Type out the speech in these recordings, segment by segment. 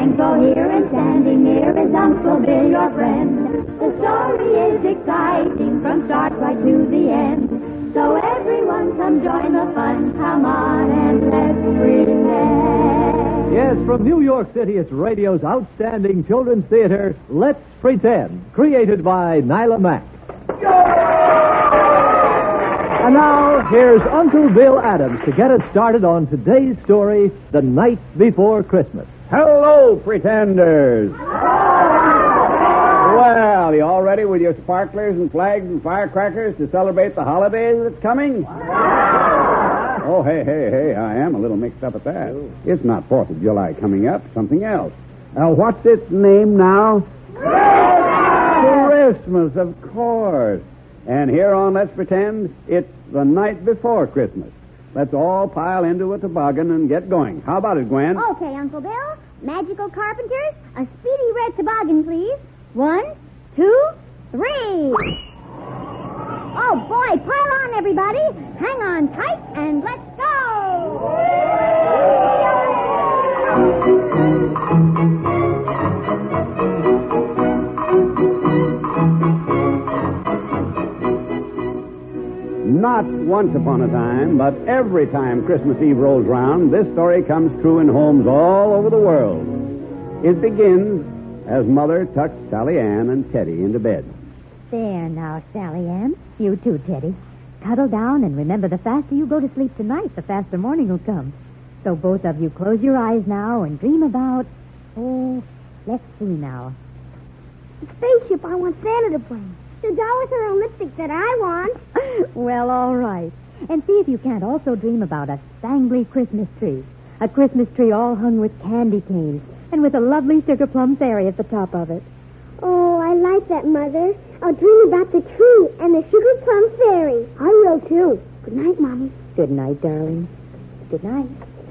gang, so here and standing near is Uncle Bill, your friend. The story is exciting from start right to the end. So everyone come join the fun. Come on and let's pretend. Yes, from New York City, it's radio's outstanding children's theater, Let's Pretend, created by Nyla Mack. And now, here's Uncle Bill Adams to get us started on today's story, The Night Before Christmas. Hello, pretenders. Well, you all ready with your sparklers and flags and firecrackers to celebrate the holiday that's coming? Oh, hey, I am a little mixed up at that. It's not 4th of July coming up, something else. What's its name now? Christmas, of course. And here on Let's Pretend, it's the night before Christmas. Let's all pile into a toboggan and get going. How about it, Gwen? Okay, Uncle Bill. Magical Carpenters, a speedy red toboggan, please. 1, 2, 3. Oh, boy, pile on, everybody. Hang on tight and let's go. Not once upon a time, but every time Christmas Eve rolls round, this story comes true in homes all over the world. It begins as Mother tucks Sally Ann and Teddy into bed. There now, Sally Ann. You too, Teddy. Cuddle down and remember, the faster you go to sleep tonight, the faster morning will come. So both of you close your eyes now and dream about... Oh, let's see now. The spaceship I want Santa to bring. The doll with her own lipstick that I want. Well, all right. And see if you can't also dream about a spangly Christmas tree. A Christmas tree all hung with candy canes and with a lovely sugar plum fairy at the top of it. Oh, I like that, Mother. I'll dream about the tree and the sugar plum fairy. I will, too. Good night, Mommy. Good night, darling. Good night.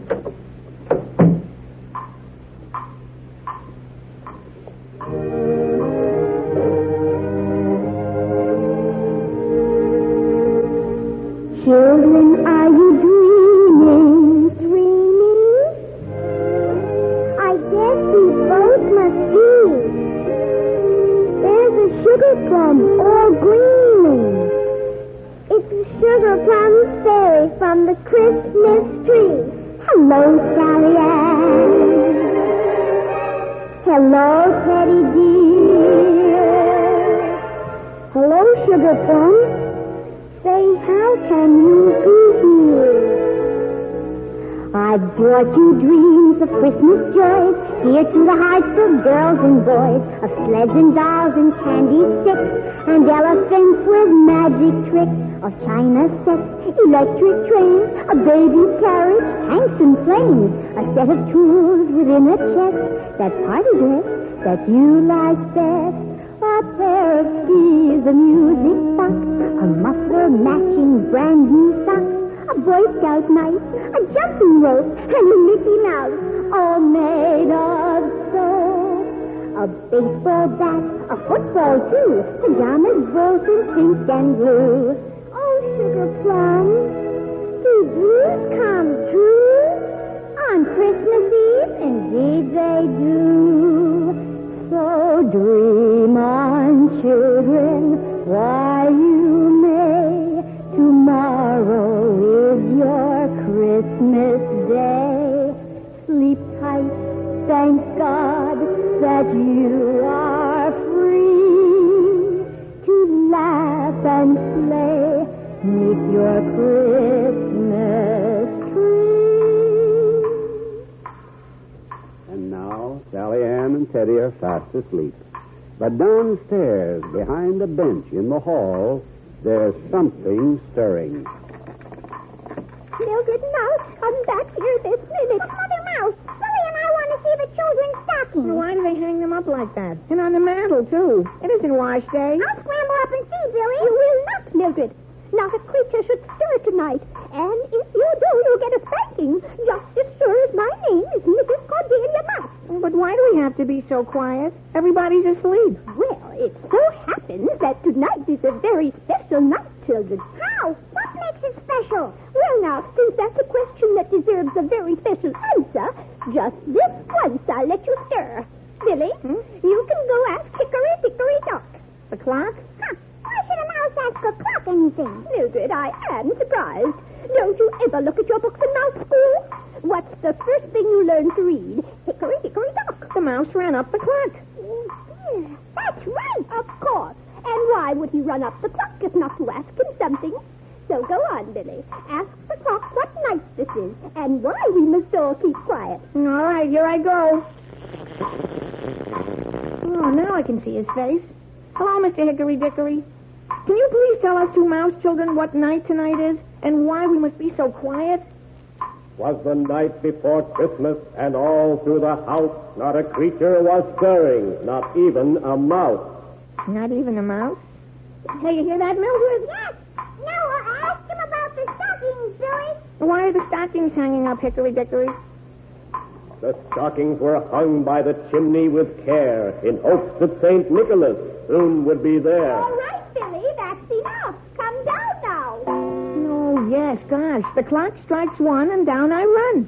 Children, are you dreaming? I guess you both must be. There's a sugar plum all greening. It's a sugar plum fairy from the Christmas tree. Hello, Sally Ann. Hello, Teddy dear. Hello, sugar plum. Say, how can you be here? I've brought you dreams of Christmas joys, here to the hearts of girls and boys, of sleds and dolls and candy sticks, and elephants with magic tricks, of china sets, electric trains, a baby carriage, tanks and planes, a set of tools within a chest, that party dress that you like best. A pair of skis, a music box, a muffler matching brand new socks, a Boy Scout knife, a jumping rope, and a Mickey Mouse, all made of soap. A baseball bat, a football too, pajamas both in pink and blue. Oh, sugar plum, do dreams come true? On Christmas Eve, indeed they do. So dream on, children, while you may. Tomorrow is your Christmas day. Sleep tight, thank God that you are free to laugh and play, meet your Christmas tree. And now, Sally Ann and Teddy are fast asleep. But downstairs, behind a bench in the hall, there's something stirring. Mildred Mouse, come back here this minute. Mother Mouse, Lily and I want to see the children's stockings. Well, why do they hang them up like that? And on the mantle, too. It isn't wash day. I'll scramble up and see, Billy. You will not, Mildred. Not a creature should stir tonight. And if you do, you'll get a spanking. Just as sure as my name is Mrs. Cordelia Mouse. But why do we have to be so quiet? Everybody's asleep. Well, it so happens that tonight is a very special night, children. How? What makes it special? Well, now, since that's a question that deserves a very special answer, just this once I'll let you stir. Billy, you can go ask Hickory Dickory Dock. The clock? Huh. Why should a mouse ask a clock anything? Mildred, I am surprised. Don't you ever look at your books in mouse school? What's the first thing you learn to read? Hickory Dickory Dock. The mouse ran up the clock. Oh, dear. That's right, of course. And why would he run up the clock if not to ask him something? So go on, Billy. Ask the clock what night this is and why we must all keep quiet. All right, here I go. Oh, now I can see his face. Hello, Mr. Hickory Dickory. Can you please tell us two mouse children what night tonight is and why we must be so quiet? 'Twas the night before Christmas, and all through the house not a creature was stirring, not even a mouse. Not even a mouse? Hey, you hear that, Mildred? Yes. Noah, ask him about the stockings, Billy. Why are the stockings hanging up, Hickory Dickory? The stockings were hung by the chimney with care, in hopes that St. Nicholas soon would be there. All right, Billy, that's enough. Come down now. Oh, yes, gosh. The clock strikes 1 and down I run.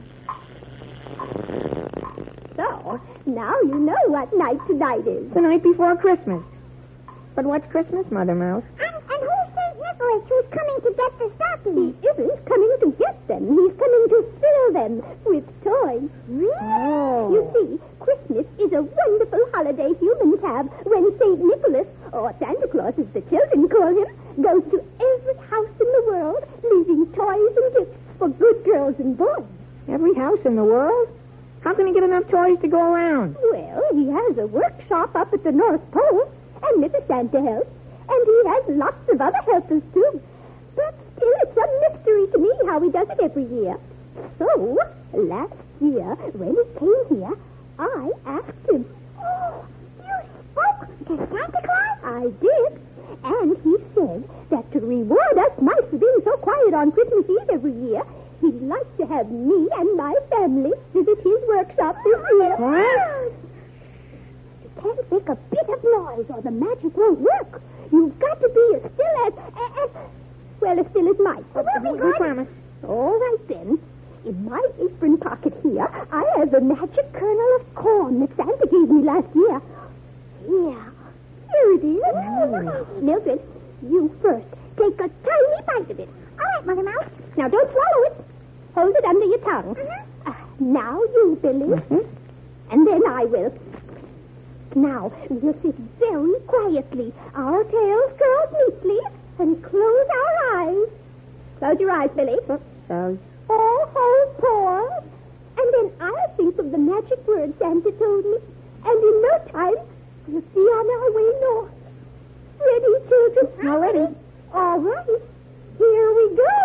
So, now you know what night tonight is. The night before Christmas. But what's Christmas, Mother Mouse? And who's St. Nicholas who's coming to get the stockings? He isn't coming to get them. He's coming to fill them with toys. Oh. You see, Christmas is a wonderful holiday humans have when St. Nicholas, or Santa Claus as the children call him, goes to every house in the world, leaving toys and gifts for good girls and boys. Every house in the world? How can he get enough toys to go around? Well, he has a workshop up at the North Pole, and Mrs. Santa helps, and he has lots of other helpers, too. But still, it's a mystery to me how he does it every year. So, last year, when he came here, I asked him. Oh, you spoke to Santa Claus? I did. And he said that to reward us mice for being so quiet on Christmas Eve every year, he'd like to have me and my family visit his workshop this year. What? You can't make a bit of noise or the magic won't work. You've got to be as still as still as mice. We promise. All right, then. In my apron pocket here, I have a magic kernel of corn that Santa gave me last year. Here it is. Mildred, you first. Take a tiny bite of it. All right, Mother Mouse. Now, don't swallow it. Hold it under your tongue. Now you, Billy. And then I will. Now, we'll sit very quietly, our tails curled neatly, and close our eyes. Close your eyes, Billy. All hold pause. And then I'll think of the magic word Santa told me. And in no time, we'll be on our way north. Ready, children? All ready. All right. Here we go.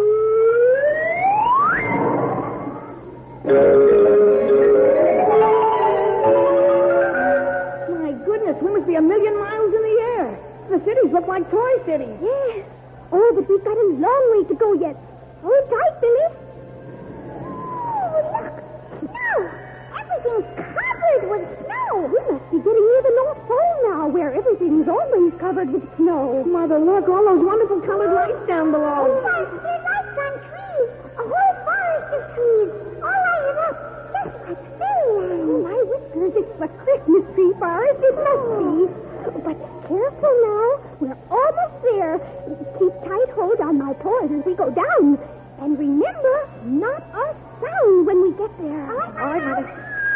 My goodness, we must be 1,000,000 miles in the air. The cities look like toy cities. Yes. Oh, but we've got a long way to go yet. Hold tight, Billy. Oh, look. Snow. Everything's covered with snow. We must be getting near the North Pole now, where everything's always covered with snow. Mother, look, all those wonderful colored lights down below. Oh, there's lights on trees. A whole forest of trees. All lighted up. Just like fairyland. Oh, my whiskers, it's the Christmas tree forest. It must be. But careful now. We're almost there. Keep tight hold on my paws as we go down. And remember, not a sound when we get there. All right, Mother.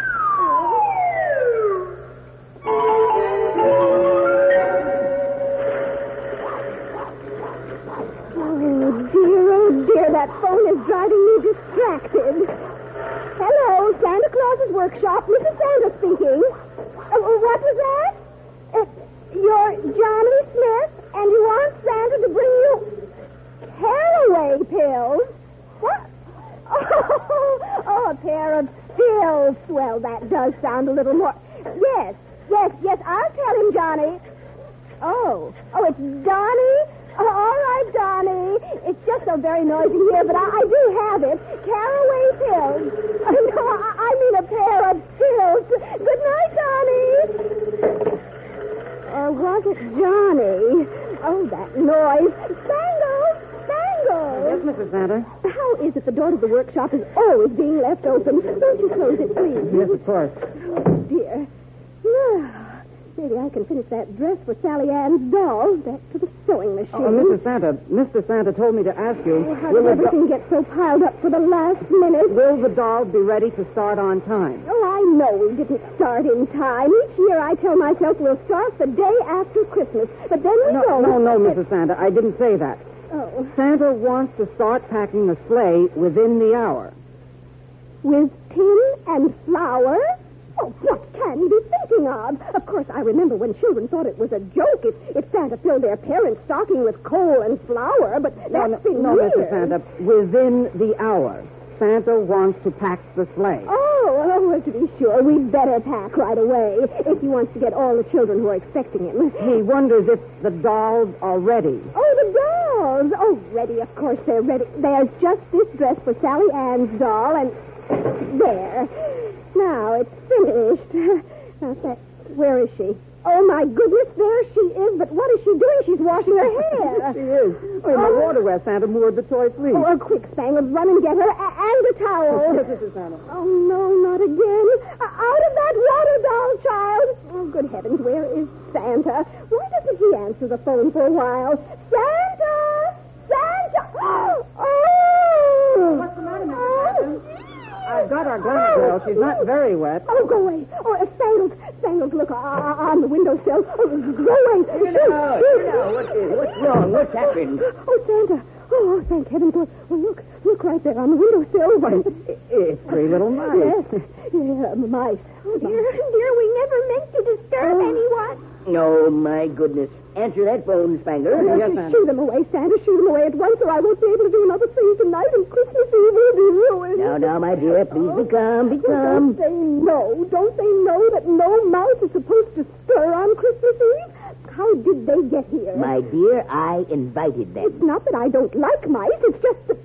Oh, dear, that phone is driving me distracted. Hello, Santa Claus's workshop. Mrs. Santa speaking. What was that? You're Johnny Smith, and you want Santa to bring you caraway pills? What? Oh, a pair of pills. Well, that does sound a little more... Yes, I'll tell him, Johnny. Oh, it's Donnie? All right, Donnie. It's just so very noisy here, but I do have it. Caraway pills. No, I mean a pair of pills. Good night, Donnie. Or was it Johnny? Oh, that noise. Bangle! Yes, Mrs. Santa. How is it the door to the workshop is always being left open? Won't you close it, please? Yes, of course. Oh, dear. Now, maybe I can finish that dress for Sally Ann's doll. Back to the sewing machine. Oh, Mr. Santa told me to ask you, How did everything get so piled up for the last minute? will the doll be ready to start on time? Oh, I know we didn't start in time. Each year I tell myself we'll start the day after Christmas. But then we don't. No, Mrs. Santa. I didn't say that. Oh. Santa wants to start packing the sleigh within the hour. With tin and flour? Oh, what can he be thinking of? Of course, I remember when children thought it was a joke if Santa filled their parents' stocking with coal and flour, but that's been No, years. Mrs. Santa. Within the hour. Santa wants to pack the sleigh. Oh, well, to be sure, we'd better pack right away if he wants to get all the children who are expecting him. He wonders if the dolls are ready. Oh, the dolls! Oh, ready, of course they're ready. There's just this dress for Sally Ann's doll, and there. Now it's finished. Now, where is she? Oh, my goodness, there she is. But what is she doing? She's washing her hair. She is. Oh, in the water where Santa moored the toy fleece. Oh, quick, Spangles, run and get her, and a towel. Yes, Mrs. Santa. Oh, no, not again. Out of that water, doll child. Oh, good heavens, where is Santa? Why doesn't he answer the phone for a while? Santa! Santa! Oh! What's the matter, Mrs. Santa? I've got our glass, girl. She's not very wet. Oh, go away. Oh, Spangles, look, on the windowsill. Oh, go away. What's wrong? What's happened? Oh, Santa. Oh, thank heavens. Well, look right there on the windowsill. It's three little mice. Yes, mice. Oh, dear, we never meant to disturb anyone. Oh, my goodness. Answer that phone, Spangler. Yes, ma'am. Shoo them away, Santa. Shoo them away at once, or I won't be able to do another thing tonight, and Christmas Eve will be ruined. Now, my dear, please be calm, be calm. Don't they know that no mouse is supposed to stir on Christmas Eve? How did they get here? My dear, I invited them. It's not that I don't like mice, it's just that...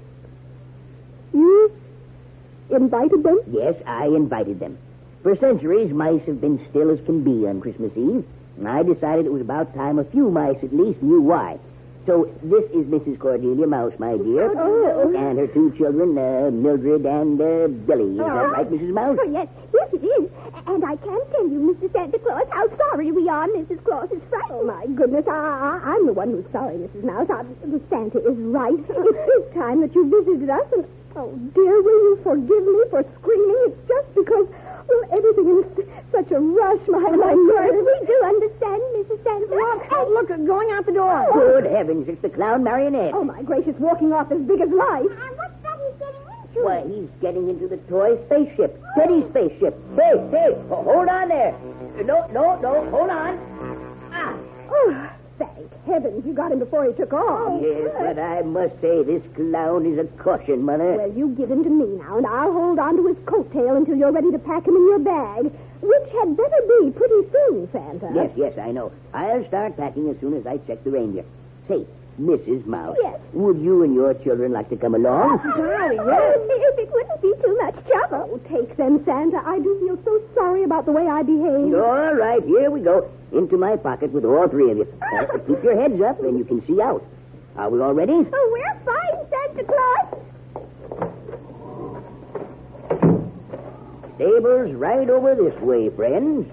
You invited them? Yes, I invited them. For centuries, mice have been still as can be on Christmas Eve. And I decided it was about time a few mice at least knew why. So this is Mrs. Cordelia Mouse, my dear. Oh. And her two children, Mildred and Billy. Is that right, Mrs. Mouse? Oh, yes, it is. And I can tell you, Mr. Santa Claus, how sorry we are. Mrs. Claus is frightened. Oh, my goodness. I'm the one who's sorry, Mrs. Mouse. Santa is right. It is time that you visited us. And, oh, dear, will you forgive me for screaming? It's just because... Well, everything is such a rush, my nerves. We do understand, Mrs. Santa. Look, going out the door. Good heavens, it's the clown marionette. Oh, my gracious, walking off as big as life. And what's that he's getting into? Why, he's getting into the toy spaceship. Teddy's spaceship. Hey, hold on there. No, hold on. Ah. Oh, thank heavens you got him before he took off. Yes, but I must say this clown is a caution, Mother. Well, you give him to me now, and I'll hold on to his coattail until you're ready to pack him in your bag, which had better be pretty soon, Santa. Yes, I know. I'll start packing as soon as I check the reindeer. Say, Mrs. Mouse. Yes. Would you and your children like to come along? Golly, yes. If it wouldn't be too much trouble. Oh, take them, Santa. I do feel so sorry about the way I behaved. All right, here we go. Into my pocket with all three of you. Keep your heads up, and you can see out. Are we all ready? Oh, we're fine, Santa Claus. Stable's right over this way, friends.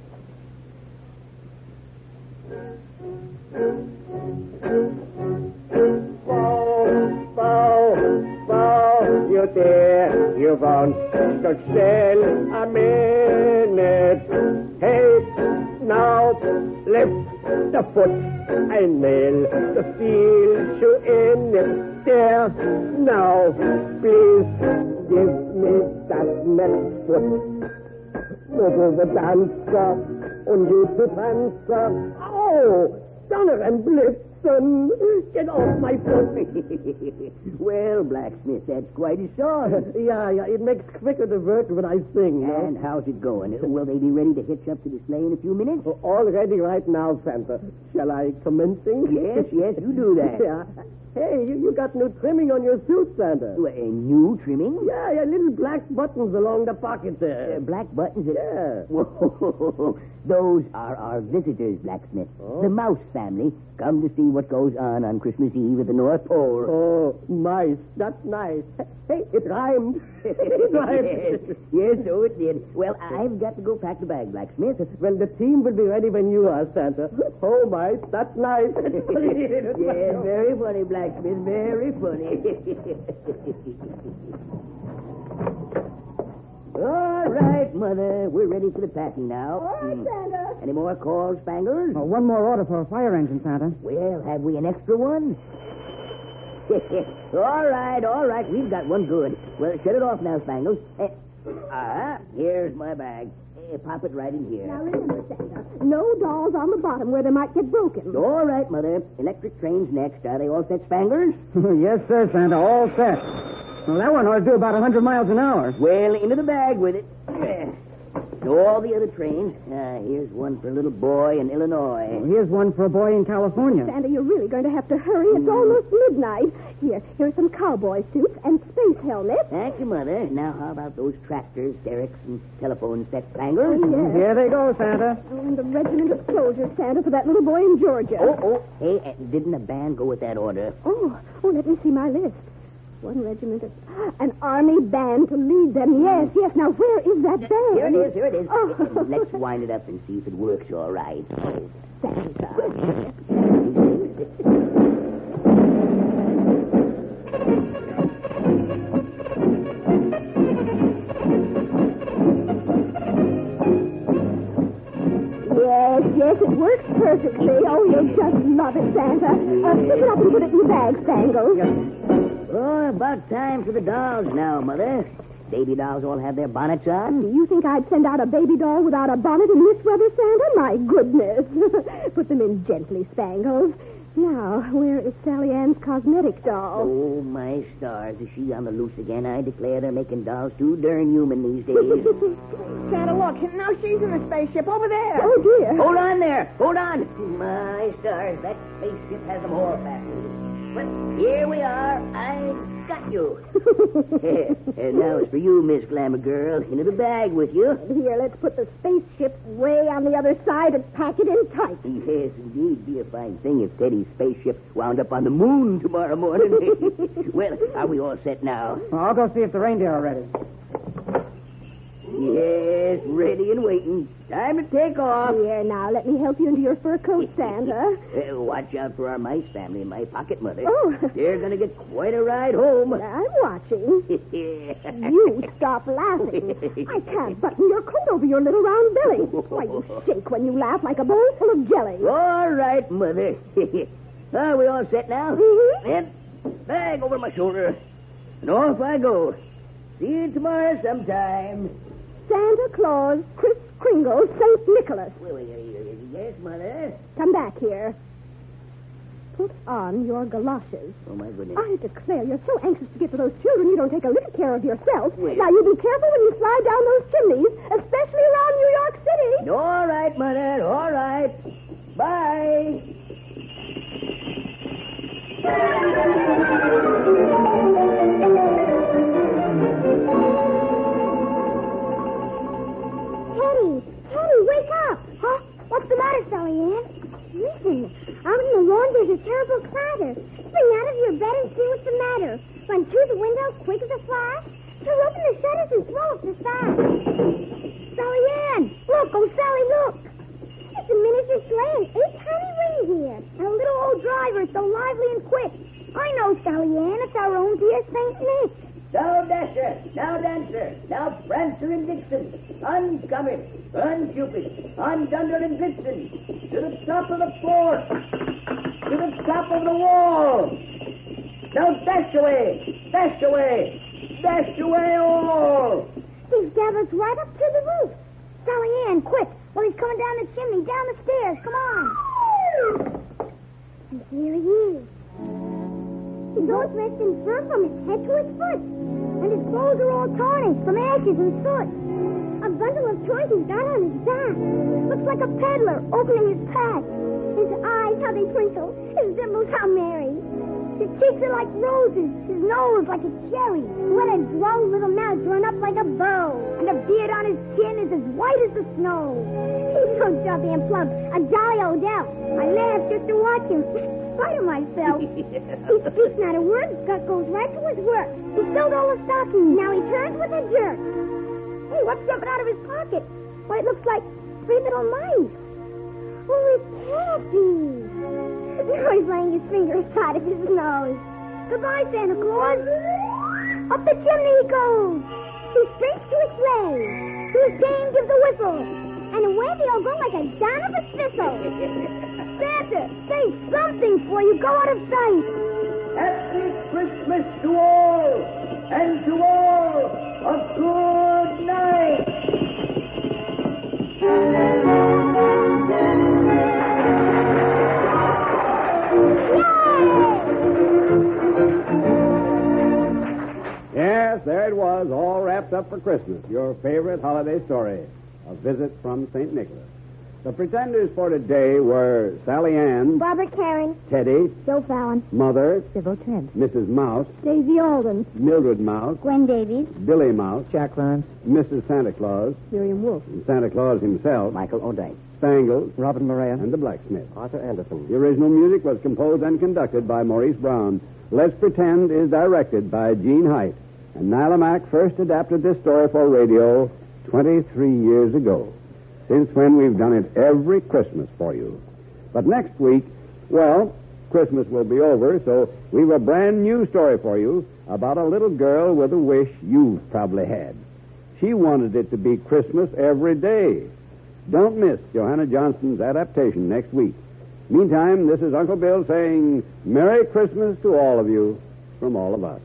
Bow, you dare, you won't go still a minute. Hey, now, lift the foot and nail the steel shoe in it. There, now, please give me that next foot. Over the dancer und die Panzer. Oh, Donner and Blitzen, get off my foot. Well, Blacksmith, that's quite a song. Yeah, it makes quicker the work when I sing. And how's it going? Will they be ready to hitch up to the sleigh in a few minutes? All ready right now, Santa. Shall I commence sing? Yes, you do that. Yeah. Hey, you got new trimming on your suit, Santa. New trimming? Yeah, little black buttons along the pocket there. Black buttons? Yeah. Whoa. Those are our visitors, Blacksmith. Oh? The mouse family come to see what goes on Christmas Eve at the North Pole. Oh, nice. That's nice. Hey, it rhymed. It rhymed. Yes, so it did. Well, I've got to go pack the bag, Blacksmith. Well, the team will be ready when you are, Santa. Oh, mice, that's nice. Yes, very funny, Blacksmith. Very funny. All right, Mother. We're ready for the packing now. All right, Santa. Any more calls, Spangles? One more order for a fire engine, Santa. Well, have we an extra one? All right. We've got one good. Well, shut it off now, Spangles. Here's my bag. Pop it right in here. Now remember, Santa, no dolls on the bottom where they might get broken. All right, Mother. Electric trains next. Are they all set, Spangles? Yes, sir, Santa. All set. Well, that one ought to do about 100 miles an hour. Well, into the bag with it. So all the other trains. Here's one for a little boy in Illinois. Well, here's one for a boy in California. Santa, you're really going to have to hurry. It's almost midnight. Here's some cowboy suits and space helmets. Thank you, Mother. Now, how about those tractors, derricks, and telephone set, Spangles? Oh, yes. Here they go, Santa. And the regiment of soldiers, Santa, for that little boy in Georgia. Hey, didn't a band go with that order? Oh, let me see my list. One regiment of... An army band to lead them. Yes. Now, where is that band? Here it is. Oh. Let's wind it up and see if it works all right. Santa. Yes, it works perfectly. Oh, you'll just love it, Santa. Pick it up and put it in the bag, Spangles. Oh, about time for the dolls now, Mother. Baby dolls all have their bonnets on. Do you think I'd send out a baby doll without a bonnet in this weather, Santa? My goodness. Put them in gently, Spangles. Now, where is Sally Ann's cosmetic doll? Oh, my stars. Is she on the loose again? I declare they're making dolls too darn human these days. Santa, look. Now she's in the spaceship over there. Oh, dear. Hold on there. Hold on. My stars. That spaceship has them all fastened. But here we are. I got you. And now it's for you, Miss Glamour Girl. Into the bag with you. Here, let's put the spaceship way on the other side and pack it in tight. Yes, indeed. Be a fine thing if Teddy's spaceship wound up on the moon tomorrow morning. Well, are we all set now? Well, I'll go see if the reindeer are ready. Yes, ready and waiting. Time to take off. Here, now, let me help you into your fur coat, Santa. Watch out for our mice family in my pocket, Mother. Oh. They're going to get quite a ride home. I'm watching. You stop laughing. I can't button your coat over your little round belly. Why, you shake when you laugh like a bowl full of jelly. All right, Mother. Are we all set now? Mm-hmm. Then, bag over my shoulder. And off I go. See you tomorrow sometime. Santa Claus, Kris Kringle, St. Nicholas. Yes, Mother. Come back here. Put on your galoshes. Oh, my goodness. I declare, you're so anxious to get to those children, you don't take a little care of yourself. Well. Now, you be careful when you slide down those chimneys, especially around New York City. All right, Mother. All right. Bye. Teddy, wake up! Huh? What's the matter, Sally Ann? Listen, out in the lawn there's a terrible clatter. Spring out of your bed and see what's the matter. Run through the window quick as a flash. Throw open the shutters and throw up the sash. Sally Ann! Look, oh Sally, look! It's a miniature sleigh and 8 tiny reindeer. And a little old driver so lively and quick. I know, Sally Ann. It's our own dear St. Nick. Now Dasher, now Dancer, now Prancer and Vixen, on Comet, on Cupid, on Dunder and Blitzen, to the top of the floor, to the top of the wall. Now dash away, dash away, dash away all. He's gathered right up to the roof. Sally Ann, quick. Well, he's coming down the chimney, down the stairs. Come on. And here he is. He's all dressed in fur from his head to his foot. And his clothes are all tarnished from ashes and soot. A bundle of toys he's got on his back. Looks like a peddler opening his pack. His eyes, how they twinkle. His dimples, how merry. His cheeks are like roses, his nose like a cherry. What a droll little mouth drawn up like a bow. And the beard on his chin is as white as the snow. He's so chubby and plump, a jolly old elf. I laugh just to watch him, in spite of myself. He speaks not a word, goes right to his work. He filled all the stockings, now he turns with a jerk. Hey, what's jumping out of his pocket? Why, it looks like 3 little mice. Oh, it's Kathy. Now he's laying his finger inside of his nose. Goodbye, Santa Claus. Up the chimney he goes. He sprints to his sleigh. To his dame gives a whistle. And away they all go like a down of a thistle. Santa, say something before you go out of sight. Happy Christmas to all, and to all a good night. Yes, there it was, all wrapped up for Christmas. Your favorite holiday story, A Visit from St. Nicholas. The pretenders for today were Sally Ann, Barbara Karen, Teddy, Joe Fallon, Mother, Sybil Trent, Mrs. Mouse, Daisy Alden, Mildred Mouse, Gwen Davies, Billy Mouse, Jack Rance, Mrs. Santa Claus, Miriam Wolfe, and Santa Claus himself, Michael O'Day, Spangles, Robin Moran, and the blacksmith. Arthur Anderson. The original music was composed and conducted by Maurice Brown. Let's Pretend is directed by Gene Height. And Nyla Mack first adapted this story for radio 23 years ago. Since when we've done it every Christmas for you. But next week, well, Christmas will be over, so we've a brand new story for you about a little girl with a wish you've probably had. She wanted it to be Christmas every day. Don't miss Johanna Johnston's adaptation next week. Meantime, this is Uncle Bill saying Merry Christmas to all of you from all of us.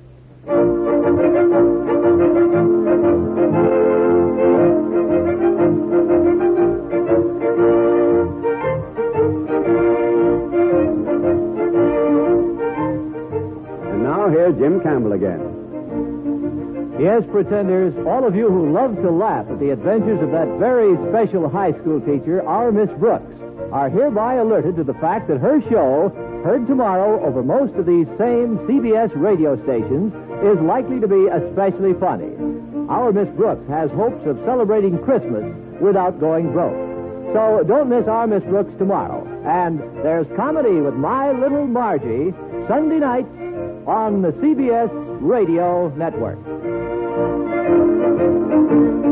And now here's Jim Campbell again. Yes, pretenders, all of you who love to laugh at the adventures of that very special high school teacher, our Miss Brooks, are hereby alerted to the fact that her show, heard tomorrow over most of these same CBS radio stations, is likely to be especially funny. Our Miss Brooks has hopes of celebrating Christmas without going broke. So don't miss our Miss Brooks tomorrow. And there's comedy with My Little Margie, Sunday nights on the CBS Radio Network.